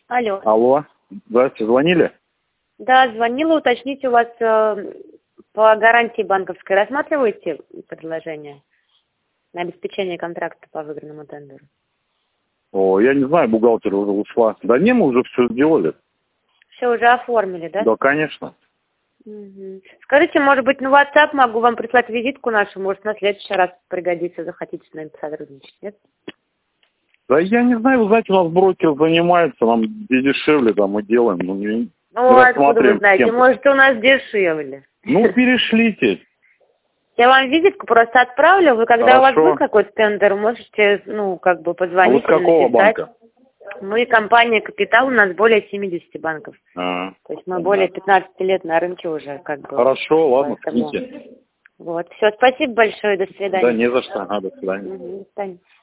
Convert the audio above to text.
Алло. Алло. Здравствуйте, звонили? Да, звонила уточнить у вас по гарантии банковской. Рассматриваете предложение на обеспечение контракта по выигранному тендеру? О, я не знаю, бухгалтер уже ушла. Да не, мы уже все сделали. Все уже оформили, да? Да, конечно. Угу. Скажите, может быть, на WhatsApp могу вам прислать визитку нашу, может, на следующий раз пригодится, захотите с нами сотрудничать, нет? Да я не знаю, вы знаете, у нас брокер занимается, нам где дешевле, там мы делаем, но не Откуда вы знаете? с кем-то. Может, у нас дешевле. Ну, перешлите. Я вам визитку просто отправлю, вы когда у вас Хорошо. будет какой-то тендер, можете, А вы позвонить с или какого написать. банка? Мы компания «Капитал», у нас более 70 банков. А, То есть мы более 15 лет на рынке уже, хорошо, ладно, Поэтому... скиньте. Вот, все, спасибо большое, до свидания. Да не за что, до свидания. До свидания.